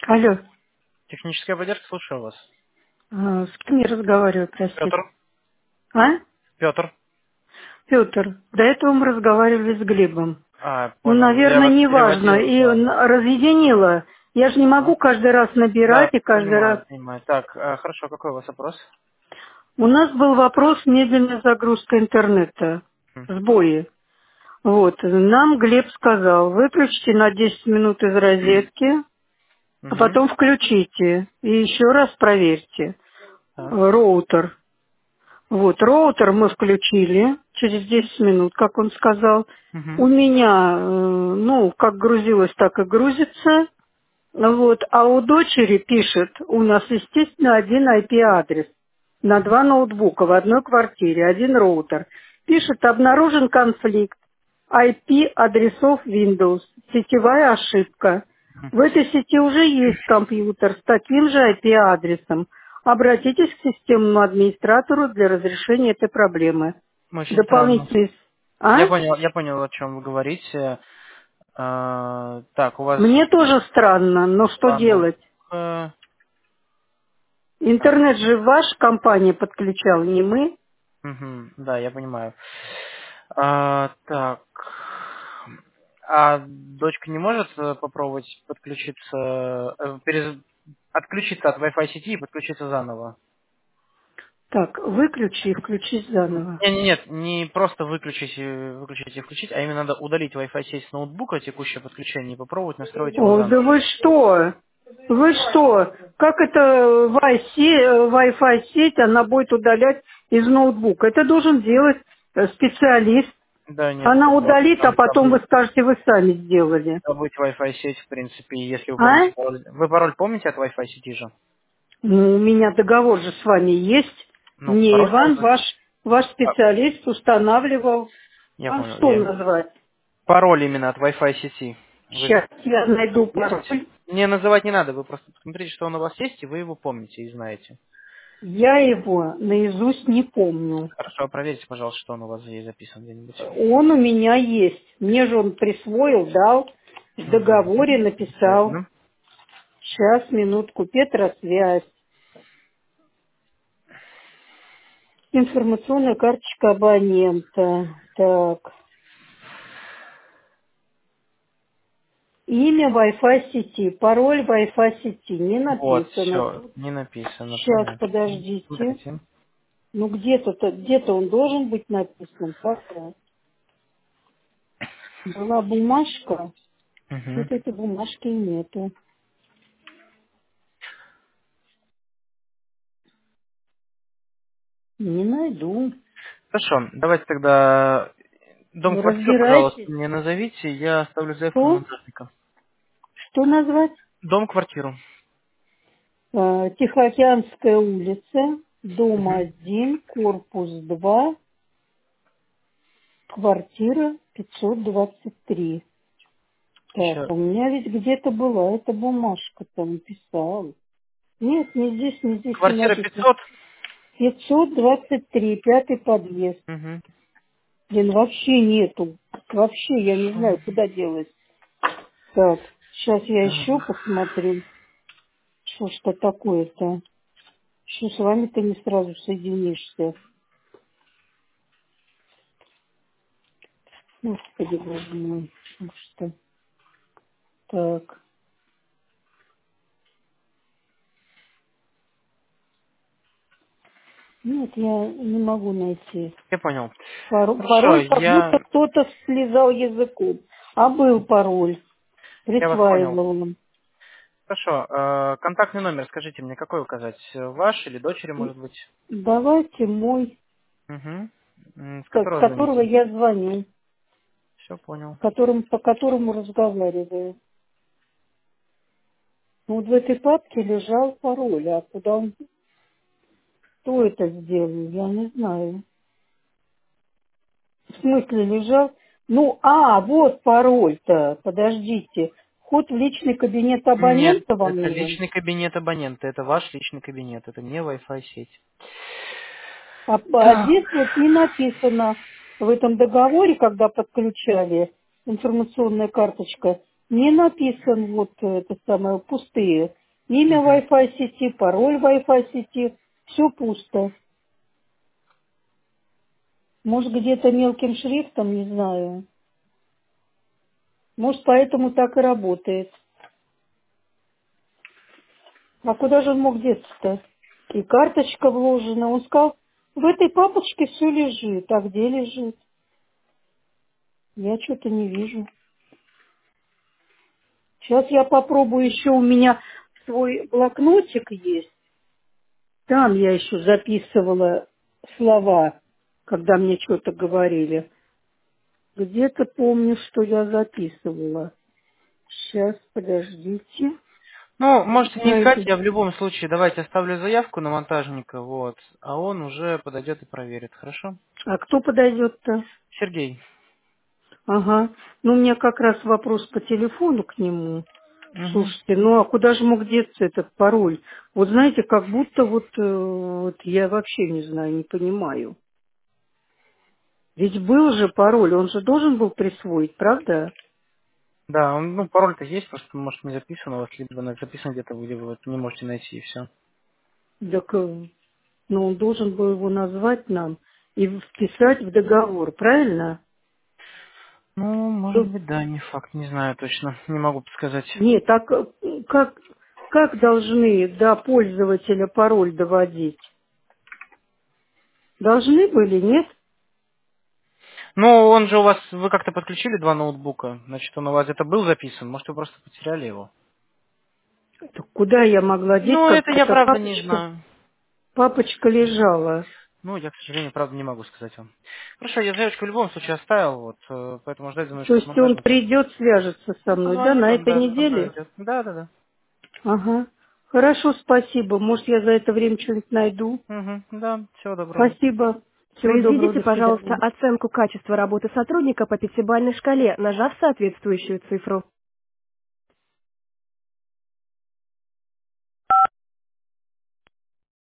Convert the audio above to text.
Алло, Техническая поддержка, слушаю вас. с кем я разговариваю, простите? Петр. А? Петр. Петр, до этого мы разговаривали с Глебом. Ну, Понял. Я наверное, вас неважно. переводил, И да. разъединила. Я же не могу Ага. каждый раз набирать Да, и каждый раз. понимаю, понимаю. Так, хорошо, какой у вас вопрос? У нас был вопрос медленная загрузка интернета. М. Сбои. Вот. Нам Глеб сказал, выключите на 10 минут из розетки, а Мгм. потом включите. И еще раз проверьте. Так. Роутер. Вот, роутер мы включили через 10 минут, как он сказал. У Мгм. меня, ну, как грузилось, так и грузится. Вот, а у дочери пишет, у нас, естественно, один IP-адрес на Мгм. два ноутбука в одной квартире, один роутер. Пишет, обнаружен конфликт IP-адресов Windows, сетевая ошибка. В этой сети уже есть компьютер с таким же IP-адресом. Обратитесь к системному администратору для разрешения этой проблемы. Очень странно. Дополнительный... А? Я понял, о чем вы говорите. Так, у вас Мне тоже странно, но что странно. делать? Э, так. Интернет же ваша компания подключала, не мы. Мгм. Да, я понимаю. Так. А дочка не может попробовать подключиться, отключиться от Wi-Fi сети и подключиться заново? Так, выключи и включи заново. Нет, не просто выключить и включить, а именно надо удалить Wi-Fi сеть с ноутбука, текущее подключение, и попробовать настроить его О, да заново. вы что? Вы что? Как это Wi-Fi сеть, она будет удалять из ноутбука? Это должен делать специалист. Да, нет, Она удалит, а там потом вы скажете, вы сами сделали. забыть Wi-Fi сеть, в принципе, если вы помните А? пароль. Вы пароль помните от Wi-Fi сети же? Ну, у меня договор же с вами есть. Ну, Мне пароль Иван, можно. ваш специалист, установливал. Я А понял. что назвать? Пароль именно от Wi-Fi сети. Вы Сейчас я найду помните? пароль. Не называть не надо, вы просто посмотрите, что он у вас есть, и вы его помните и знаете. Я его наизусть не помню. Хорошо, проверьте, пожалуйста, что он у вас есть записан где-нибудь. Он у меня есть. Мне же он присвоил, дал, в Угу. договоре написал. Верно. Сейчас, минутку, Петросвязь. Информационная карточка абонента. Так. Имя Wi-Fi сети. Пароль Wi-Fi сети. Не Вот, написано все, тут. не написано, Сейчас, понятно. подождите. Смотрите. Ну, где-то он должен быть написан. Пока. Была бумажка. Угу. Что-то этой бумажки нету. Не найду. Хорошо, давайте тогда Ну, дом-квартиру, пожалуйста, разбирайтесь. мне назовите, я оставлю заявку на Что? монтажника. Что назвать? Дом-квартиру. Тихоокеанская улица, дом Угу. 1, корпус 2, квартира 523. Так, Еще. у меня ведь где-то была эта бумажка, там писал. Нет, не здесь не Квартира написано. 500. 523, пятый подъезд. Угу. Блин, вообще нету. Вообще я не знаю, куда делать. Так, сейчас я еще Так. посмотрю, что такое-то. Что с вами-то не сразу соединишься. Господи, боже мой. Ну что? Так. Нет, я не могу найти. Я понял. Хорошо, Пароль, как будто кто-то слезал языком. А был пароль. я вас понял. Присваивал он. Хорошо, контактный номер, скажите мне, какой указать? Ваш или дочери, может быть? Давайте мой, Угу. С с которого которого звоните? я звоню, Все понял. по которому разговариваю. Ну, вот в этой папке лежал пароль, а куда он, кто это сделал, я не знаю. В смысле лежал? Ну, вот пароль-то, подождите. Вход в личный кабинет Нет, абонента вам это нужен? личный кабинет абонента, это ваш личный кабинет, это не Wi-Fi сеть. А Так. здесь вот не написано в этом договоре, когда подключали информационная карточка, Не написан вот это самое, пустые. Имя Мгм. Wi-Fi сети, пароль Wi-Fi сети, все пусто. Может, где-то мелким шрифтом, не знаю. Может, поэтому так и работает. А куда же он мог деться-то? И карточка вложена. Он сказал, в этой папочке все лежит. А где лежит? Я что-то не вижу. Сейчас я попробую еще, у меня свой блокнотик есть. Там я еще записывала слова, когда мне что-то говорили. Где-то помню, что я записывала. Сейчас, подождите. Ну, можете не искать, Найду. я в любом случае давайте оставлю заявку на монтажника, вот, а он уже подойдет и проверит, хорошо? А кто подойдет-то? Сергей. Ага. Ну, у меня как раз вопрос по телефону к нему. Мгм. Слушайте, ну а куда же мог деться этот пароль? Вот знаете, как будто вот я вообще не знаю, не понимаю. Ведь был же пароль, он же должен был присвоить, правда? Да, он, ну, пароль-то есть, просто, может, не записан у вас, либо записан где-то, где вы вот не можете найти, и все. Так, ну, он должен был его назвать нам и вписать в договор, правильно? Ну, может Ну, быть, да, не факт, не знаю точно, не могу подсказать. нет, так как должны до пользователя пароль доводить? Должны были, нет? Ну, он же у вас, вы как-то подключили два ноутбука, значит, он у вас это был записан, может, вы просто потеряли его. Так куда я могла деть, Ну, это я когда правда не знаю. папочка лежала? Ну, я, к сожалению, правда не могу сказать вам. Хорошо, я заявочку в любом случае оставил, вот, поэтому ждать То звоночка от есть он монтажника. придет, свяжется со Ну, мной, да, позвонит на вам, этой да, там неделе? проведет. Да, да, да. Ага. Хорошо, спасибо. Может, я за это время что-нибудь найду? Угу, да, всего доброго. Спасибо. Всего доброго, Произведите, до пожалуйста, свидания. оценку качества работы сотрудника по пятибалльной шкале, нажав соответствующую цифру.